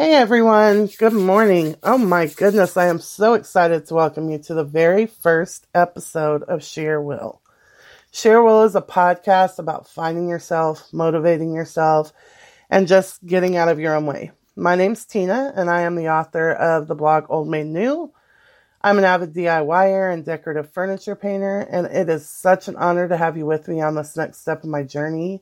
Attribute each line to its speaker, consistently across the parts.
Speaker 1: Hey everyone, good morning. Oh my goodness, I am so excited to welcome you to the very first episode of Share Will. Share Will is a podcast about finding yourself, motivating yourself, and just getting out of your own way. My name's Tina, and I am the author of the blog Old Made New. I'm an avid DIYer and decorative furniture painter, and it is such an honor to have you with me on this next step of my journey.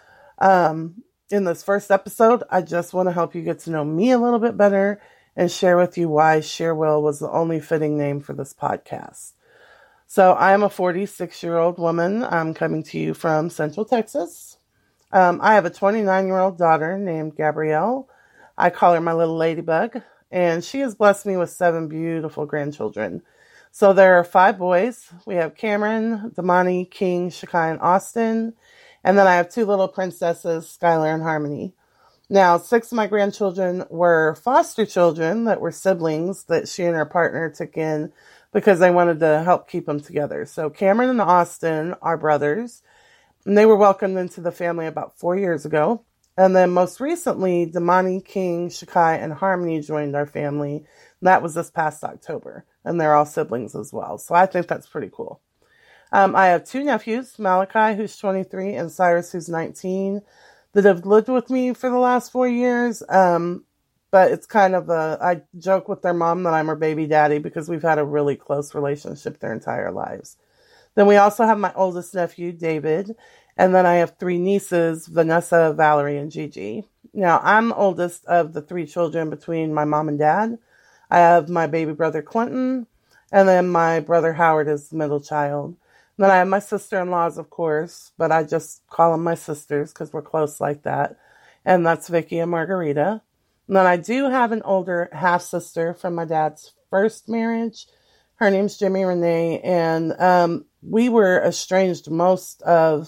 Speaker 1: In this first episode, I just want to help you get to know me a little bit better and share with you why Share Will was the only fitting name for this podcast. So I am a 46-year-old woman. I'm coming to you from Central Texas. I have a 29-year-old daughter named Gabrielle. I call her my little ladybug, and she has blessed me with 7 beautiful grandchildren. So there are 5 boys. We have Cameron, Damani, King, Shakai, and Austin. And then I have 2 little princesses, Skylar and Harmony. Now, 6 of my grandchildren were foster children that were siblings that she and her partner took in because they wanted to help keep them together. So Cameron and Austin are brothers, and they were welcomed into the family about 4 years ago. And then most recently, Damani, King, Shakai, and Harmony joined our family. And that was this past October, and they're all siblings as well. So I think that's pretty cool. I have 2 nephews, Malachi, who's 23, and Cyrus, who's 19, that have lived with me for the last 4 years. But it's kind of I joke with their mom that I'm her baby daddy because we've had a really close relationship their entire lives. Then we also have my oldest nephew, David. And then I have 3 nieces, Vanessa, Valerie, and Gigi. Now, I'm the oldest of the 3 children between my mom and dad. I have my baby brother, Clinton, and then my brother, Howard, is the middle child. Then I have my sister-in-laws, of course, but I just call them my sisters because we're close like that. And that's Vicky and Margarita. And then I do have an older half-sister from my dad's first marriage. Her name's Jimmy Renee, and we were estranged most of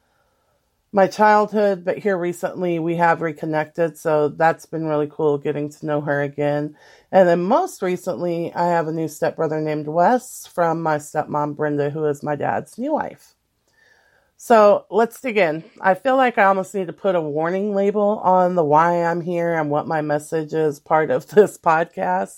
Speaker 1: my childhood, but here recently we have reconnected, so that's been really cool getting to know her again. And then most recently, I have a new stepbrother named Wes from my stepmom, Brenda, who is my dad's new wife. So let's dig in. I feel like I almost need to put a warning label on the why I'm here and what my message is part of this podcast.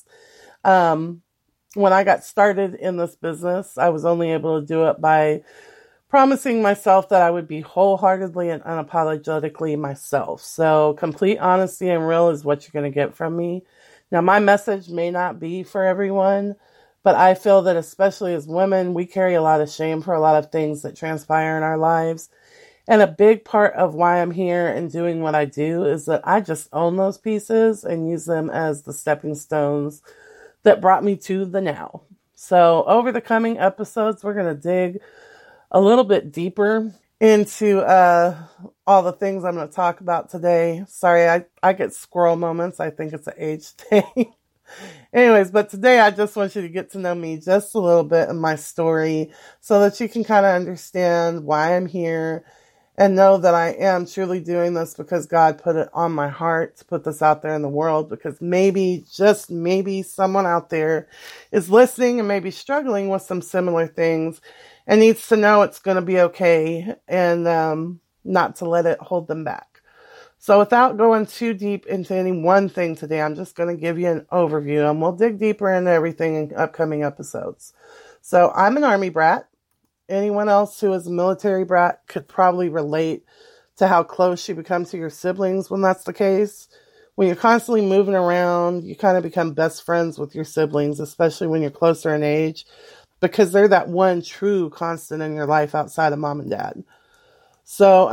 Speaker 1: When I got started in this business, I was only able to do it by promising myself that I would be wholeheartedly and unapologetically myself. So complete honesty and real is what you're going to get from me. Now, my message may not be for everyone, but I feel that especially as women, we carry a lot of shame for a lot of things that transpire in our lives. And a big part of why I'm here and doing what I do is that I just own those pieces and use them as the stepping stones that brought me to the now. So over the coming episodes, we're going to dig a little bit deeper into all the things I'm going to talk about today. Sorry, I get squirrel moments. I think it's an age thing. Anyways, but today I just want you to get to know me just a little bit and my story so that you can kind of understand why I'm here and know that I am truly doing this because God put it on my heart to put this out there in the world, because maybe, just maybe, someone out there is listening and maybe struggling with some similar things and needs to know it's going to be okay and not to let it hold them back. So without going too deep into any one thing today, I'm just going to give you an overview and we'll dig deeper into everything in upcoming episodes. So I'm an Army brat. Anyone else who is a military brat could probably relate to how close you become to your siblings when that's the case. When you're constantly moving around, you kind of become best friends with your siblings, especially when you're closer in age, because they're that one true constant in your life outside of mom and dad. So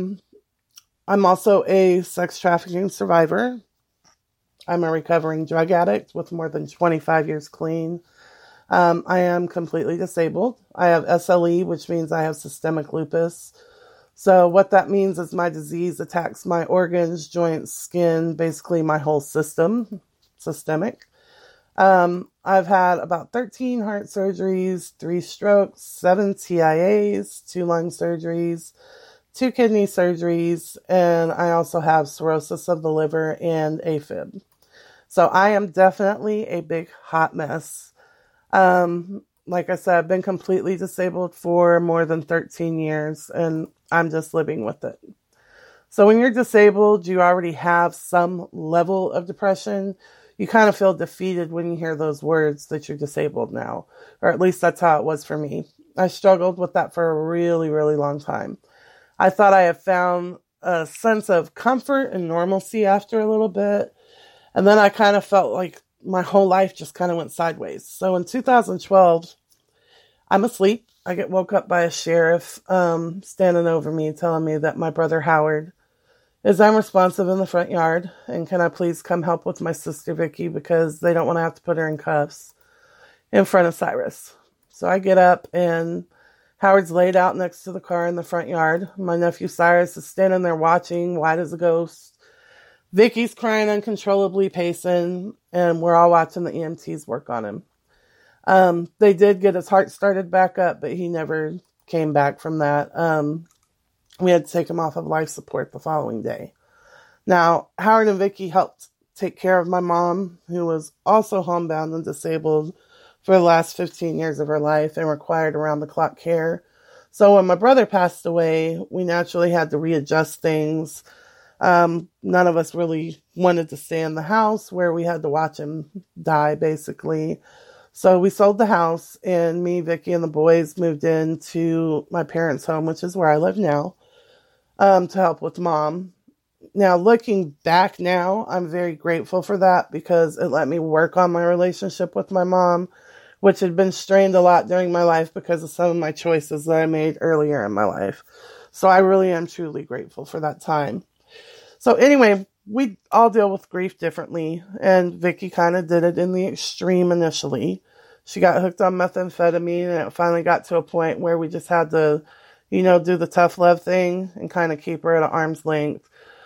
Speaker 1: I'm also a sex trafficking survivor. I'm a recovering drug addict with more than 25 years clean. I am completely disabled. I have SLE, which means I have systemic lupus. So what that means is my disease attacks my organs, joints, skin, basically my whole system, systemic. I've had about 13 heart surgeries, 3 strokes, 7 TIAs, 2 lung surgeries, 2 kidney surgeries, and I also have cirrhosis of the liver and AFib. So I am definitely a big hot mess. Like I said, I've been completely disabled for more than 13 years and I'm just living with it. So when you're disabled, you already have some level of depression. You kind of feel defeated when you hear those words that you're disabled now, or at least that's how it was for me. I struggled with that for a really, really long time. I thought I had found a sense of comfort and normalcy after a little bit. And then I kind of felt like my whole life just kind of went sideways. So in 2012, I'm asleep. I get woke up by a sheriff standing over me, telling me that my brother Howard is unresponsive in the front yard. And can I please come help with my sister Vicky because they don't want to have to put her in cuffs in front of Cyrus. So I get up and Howard's laid out next to the car in the front yard. My nephew Cyrus is standing there watching, white as a ghost. Vicky's crying uncontrollably, pacing, and we're all watching the EMTs work on him. They did get his heart started back up, but he never came back from that. We had to take him off of life support the following day. Now, Howard and Vicky helped take care of my mom, who was also homebound and disabled for the last 15 years of her life and required around-the-clock care. So when my brother passed away, we naturally had to readjust things. None of us really wanted to stay in the house where we had to watch him die, basically. So we sold the house, and me, Vicky, and the boys moved into my parents' home, which is where I live now, to help with Mom. Now, looking back now, I'm very grateful for that because it let me work on my relationship with my mom, which had been strained a lot during my life because of some of my choices that I made earlier in my life. So I really am truly grateful for that time. So anyway, we all deal with grief differently, and Vicky kind of did it in the extreme initially. She got hooked on methamphetamine, and it finally got to a point where we just had to, do the tough love thing and kind of keep her at an arm's length.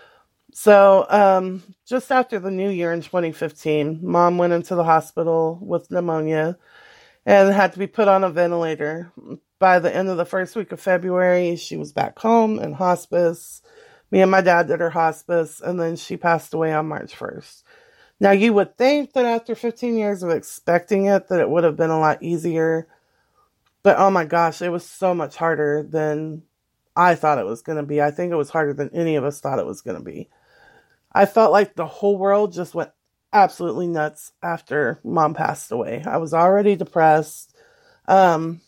Speaker 1: So just after the new year in 2015, Mom went into the hospital with pneumonia and had to be put on a ventilator. By the end of the first week of February, she was back home in hospice. Me and my dad did her hospice, and then she passed away on March 1st. Now, you would think that after 15 years of expecting it, that it would have been a lot easier. But, oh my gosh, it was so much harder than I thought it was going to be. I think it was harder than any of us thought it was going to be. I felt like the whole world just went absolutely nuts after Mom passed away. I was already depressed. My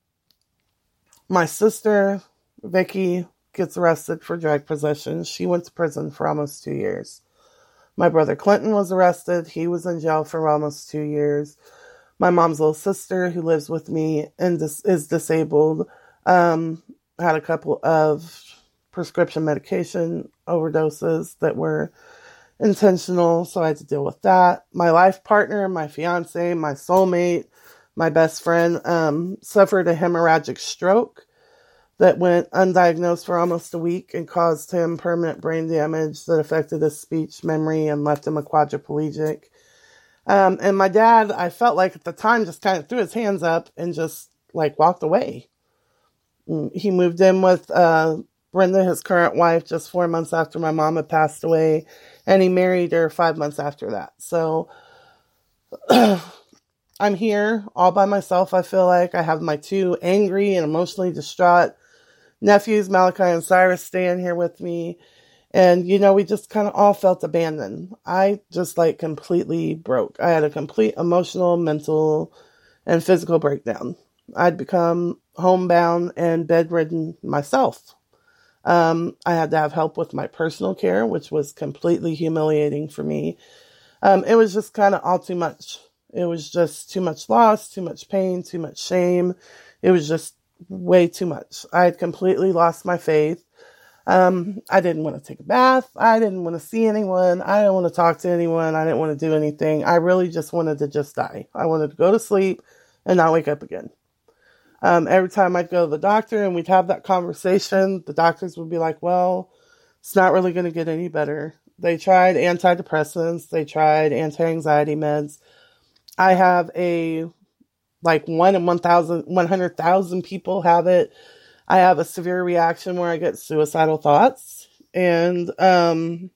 Speaker 1: sister, Vicky, gets arrested for drug possession. She went to prison for almost 2 years. My brother Clinton was arrested. He was in jail for almost 2 years. My mom's little sister, who lives with me and is disabled, had a couple of prescription medication overdoses that were intentional, so I had to deal with that. My life partner, my fiance, my soulmate, my best friend, suffered a hemorrhagic stroke that went undiagnosed for almost a week and caused him permanent brain damage that affected his speech, memory, and left him a quadriplegic. And my dad, I felt like at the time, just kind of threw his hands up and just walked away. He moved in with Brenda, his current wife, just 4 months after my mom had passed away, and he married her 5 months after that. So I'm here all by myself. I feel like I have my two angry and emotionally distraught nephews, Malachi and Cyrus, staying here with me. And, we just kind of all felt abandoned. I just completely broke. I had a complete emotional, mental, and physical breakdown. I'd become homebound and bedridden myself. I had to have help with my personal care, which was completely humiliating for me. It was just kind of all too much. It was just too much loss, too much pain, too much shame. It was just way too much. I had completely lost my faith. I didn't want to take a bath. I didn't want to see anyone. I didn't want to talk to anyone. I didn't want to do anything. I really just wanted to just die. I wanted to go to sleep and not wake up again. Every time I'd go to the doctor and we'd have that conversation, the doctors would be like, well, it's not really going to get any better. They tried antidepressants. They tried anti-anxiety meds. I have 1 in 100,000 people have it. I have a severe reaction where I get suicidal thoughts, and I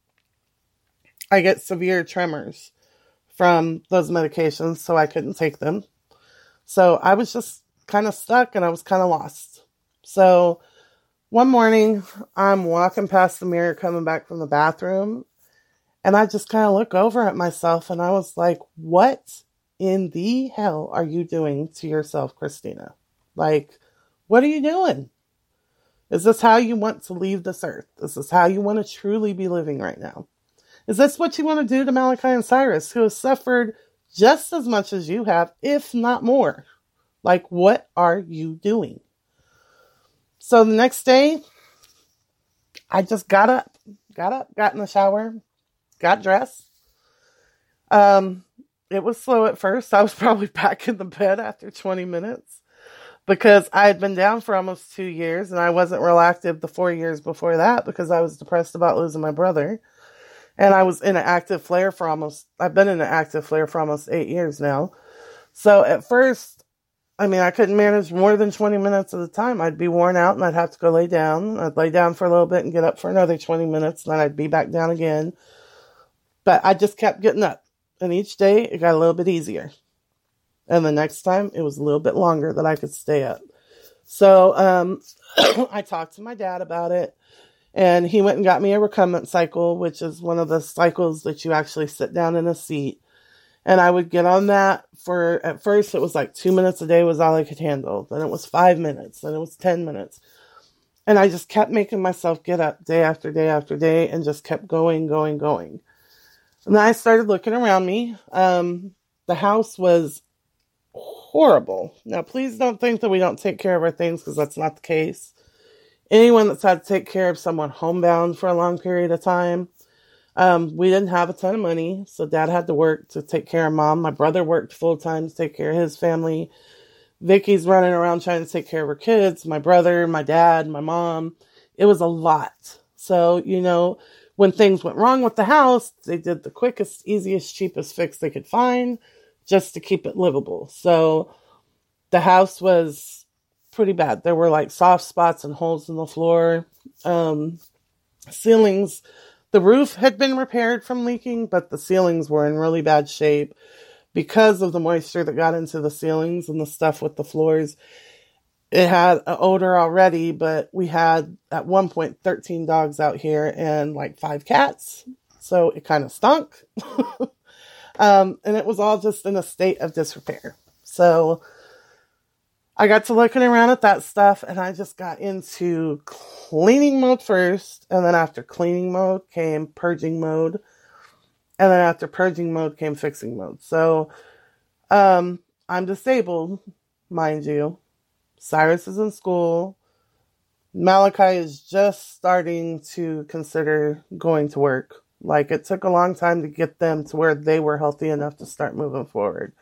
Speaker 1: get severe tremors from those medications, so I couldn't take them. So I was just kind of stuck, and I was kind of lost. So One morning, I'm walking past the mirror coming back from the bathroom, and I just kind of look over at myself and I was like, what in the hell are you doing to yourself, Christina? Like, what are you doing? Is this how you want to leave this earth? Is this how you want to truly be living right now? Is this what you want to do to Malachi and Cyrus, who have suffered just as much as you have, if not more? Like, what are you doing? So the next day, I just got up, got in the shower, got dressed. It was slow at first. I was probably back in the bed after 20 minutes because I had been down for almost 2 years and I wasn't real active the 4 years before that because I was depressed about losing my brother. And I was in an active flare I've been in an active flare for almost 8 years now. So at first, I couldn't manage more than 20 minutes at a time. I'd be worn out and I'd have to go lay down. I'd lay down for a little bit and get up for another 20 minutes. And then I'd be back down again. But I just kept getting up. And each day it got a little bit easier. And the next time it was a little bit longer that I could stay up. So I talked to my dad about it. And he went and got me a recumbent cycle, which is one of the cycles that you actually sit down in a seat. And I would get on that at first it was like 2 minutes a day was all I could handle. Then it was 5 minutes. Then it was 10 minutes. And I just kept making myself get up day after day after day and just kept going. And then I started looking around me. The house was horrible. Now, please don't think that we don't take care of our things because that's not the case. Anyone that's had to take care of someone homebound for a long period of time, we didn't have a ton of money, so Dad had to work to take care of Mom. My brother worked full time to take care of his family. Vicky's running around trying to take care of her kids. My brother, my dad, my mom. It was a lot. So, when things went wrong with the house, they did the quickest, easiest, cheapest fix they could find just to keep it livable. So the house was pretty bad. There were like soft spots and holes in the floor. Ceilings, the roof had been repaired from leaking, but the ceilings were in really bad shape because of the moisture that got into the ceilings and the stuff with the floors. It had an odor already, but we had, at one point, 13 dogs out here and like 5 cats. So it kind of stunk. And it was all just in a state of disrepair. So I got to looking around at that stuff and I just got into cleaning mode first. And then after cleaning mode came purging mode. And then after purging mode came fixing mode. So I'm disabled, mind you. Cyrus is in school. Malachi is just starting to consider going to work. Like, it took a long time to get them to where they were healthy enough to start moving forward.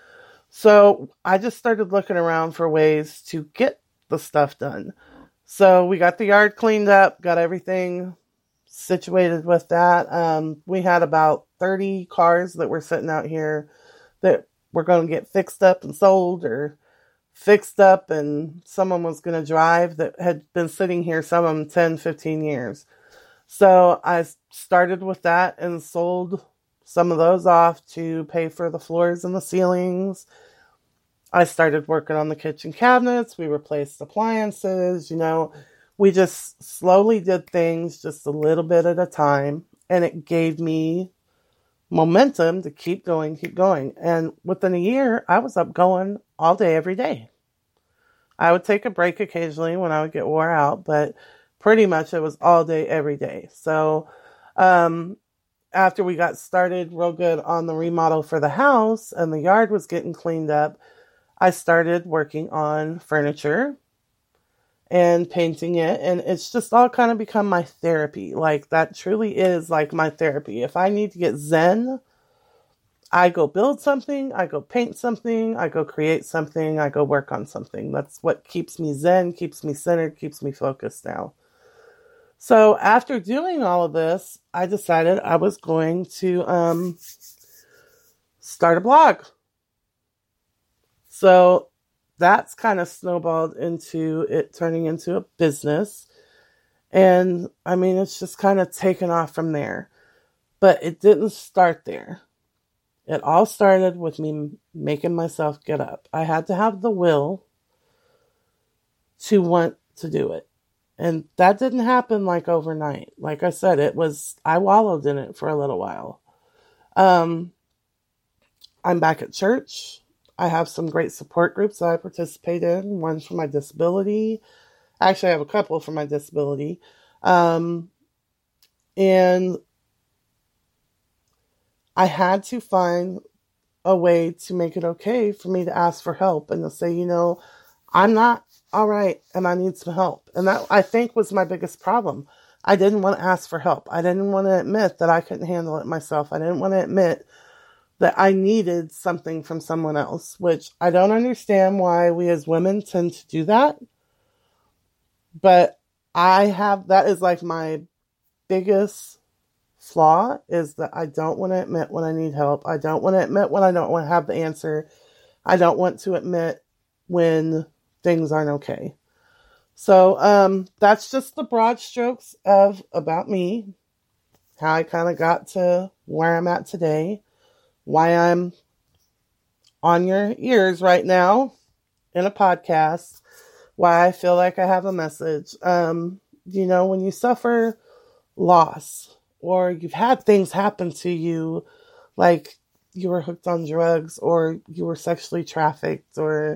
Speaker 1: So I just started looking around for ways to get the stuff done. So we got the yard cleaned up, got everything situated with that. We had about 30 cars that were sitting out here that were going to get fixed up and sold, or fixed up and someone was going to drive, that had been sitting here, some of them 10, 15 years. So I started with that and sold some of those off to pay for the floors and the ceilings. I started working on the kitchen cabinets. We replaced appliances. We just slowly did things just a little bit at a time. And it gave me momentum to keep going. And within a year, I was up going all day, every day. I would take a break occasionally when I would get wore out, but pretty much it was all day, every day. So after we got started real good on the remodel for the house and the yard was getting cleaned up, I started working on furniture and painting it. And it's just all kind of become my therapy. Like, that truly is like my therapy. If I need to get zen, I go build something, I go paint something, I go create something, I go work on something. That's what keeps me zen, keeps me centered, keeps me focused now. So after doing all of this, I decided I was going to start a blog. So that's kind of snowballed into it turning into a business. And it's just kind of taken off from there. But it didn't start there. It all started with me making myself get up. I had to have the will to want to do it. And that didn't happen like overnight. Like I said, I wallowed in it for a little while. Um, I'm back at church. I have some great support groups that I participate in. One's for my disability. Actually, I have a couple for my disability. And I had to find a way to make it okay for me to ask for help and to say, I'm not all right and I need some help. And that, I think, was my biggest problem. I didn't want to ask for help. I didn't want to admit that I couldn't handle it myself. I didn't want to admit that I needed something from someone else, which I don't understand why we as women tend to do that. But that is like my biggest flaw, is that I don't want to admit when I need help. I don't want to admit when I don't want to have the answer. I don't want to admit when things aren't okay. So that's just the broad strokes about me, how I kind of got to where I'm at today, why I'm on your ears right now in a podcast, why I feel like I have a message. When you suffer loss, or you've had things happen to you, like you were hooked on drugs, or you were sexually trafficked, or,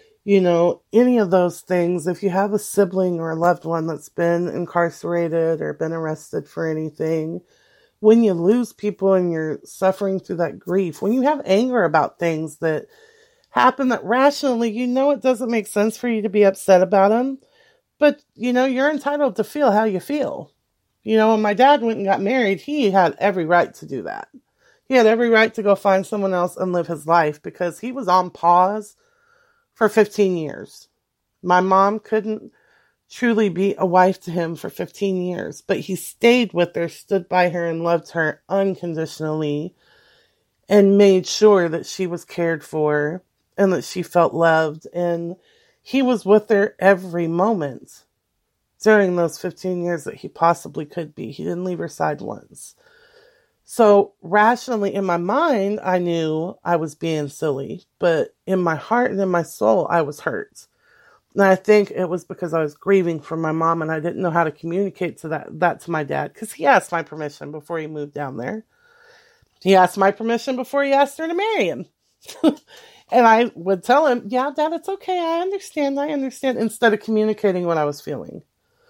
Speaker 1: any of those things, if you have a sibling or a loved one that's been incarcerated or been arrested for anything, when you lose people and you're suffering through that grief, when you have anger about things that happen that rationally, it doesn't make sense for you to be upset about them, but, you're entitled to feel how you feel. When my dad went and got married, he had every right to do that. He had every right to go find someone else and live his life because he was on pause for 15 years. My mom couldn't truly be a wife to him for 15 years, but he stayed with her, stood by her, and loved her unconditionally, and made sure that she was cared for and that she felt loved. And he was with her every moment during those 15 years that he possibly could be. He didn't leave her side once. So rationally, in my mind, I knew I was being silly, but in my heart and in my soul, I was hurt. And I think it was because I was grieving for my mom, and I didn't know how to communicate that to my dad, because he asked my permission before he moved down there. He asked my permission before he asked her to marry him. And I would tell him, yeah, Dad, it's okay. I understand, instead of communicating what I was feeling.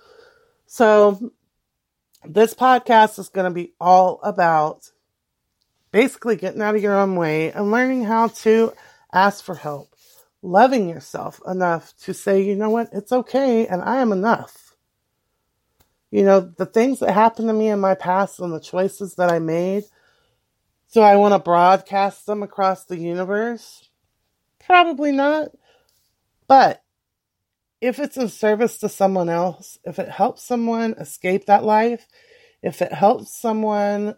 Speaker 1: So this podcast is going to be all about basically getting out of your own way and learning how to ask for help, loving yourself enough to say, you know what, it's okay, and I am enough. The things that happened to me in my past and the choices that I made, do I want to broadcast them across the universe? Probably not. But if it's in service to someone else, if it helps someone escape that life, if it helps someone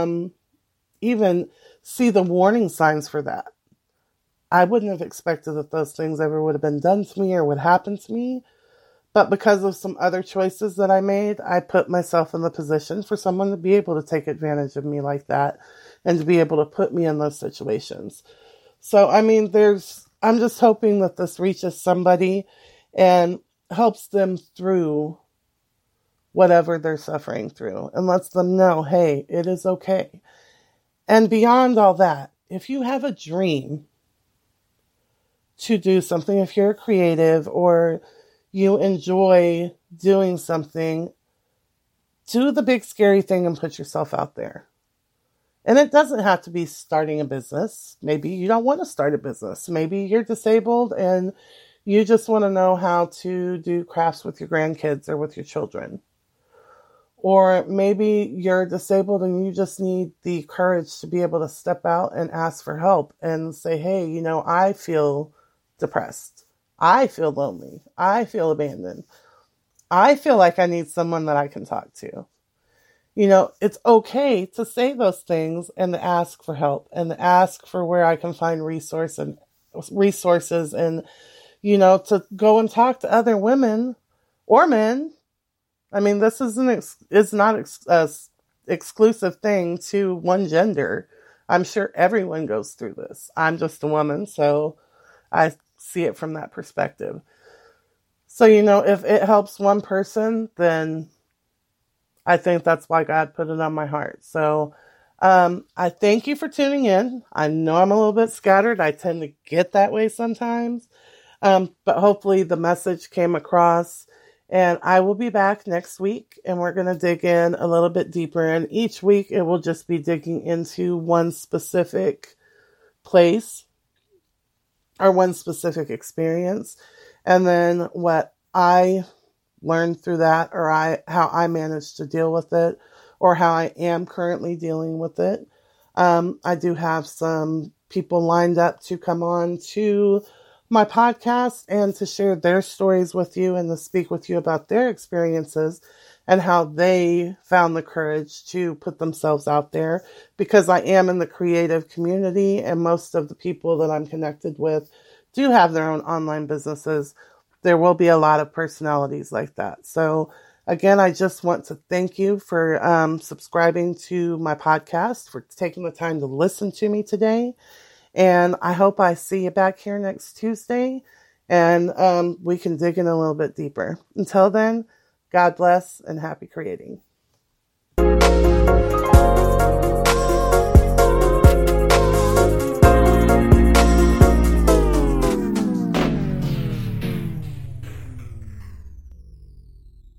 Speaker 1: even see the warning signs for that, I wouldn't have expected that those things ever would have been done to me or would happen to me. But because of some other choices that I made, I put myself in the position for someone to be able to take advantage of me like that and to be able to put me in those situations. So, I'm just hoping that this reaches somebody and helps them through whatever they're suffering through and lets them know, hey, it is okay. And beyond all that, if you have a dream to do something, if you're creative or you enjoy doing something, do the big scary thing and put yourself out there. And it doesn't have to be starting a business. Maybe you don't want to start a business. Maybe you're disabled and you just want to know how to do crafts with your grandkids or with your children. Or maybe you're disabled and you just need the courage to be able to step out and ask for help and say, hey, I feel depressed. I feel lonely. I feel abandoned. I feel like I need someone that I can talk to. It's okay to say those things and to ask for help and to ask for where I can find resources and, to go and talk to other women or men. This is not an exclusive thing to one gender. I'm sure everyone goes through this. I'm just a woman, so I see it from that perspective. So, if it helps one person, then I think that's why God put it on my heart. So, I thank you for tuning in. I know I'm a little bit scattered. I tend to get that way sometimes. But hopefully the message came across, and I will be back next week, and we're going to dig in a little bit deeper. And each week it will just be digging into one specific place or one specific experience. And then what I learned through that, or how I managed to deal with it, or how I am currently dealing with it. I do have some people lined up to come on to my podcast and to share their stories with you and to speak with you about their experiences and how they found the courage to put themselves out there, because I am in the creative community and most of the people that I'm connected with do have their own online businesses. There will be a lot of personalities like that. So again, I just want to thank you for subscribing to my podcast, for taking the time to listen to me today. And I hope I see you back here next Tuesday, and we can dig in a little bit deeper. Until then, God bless and happy creating.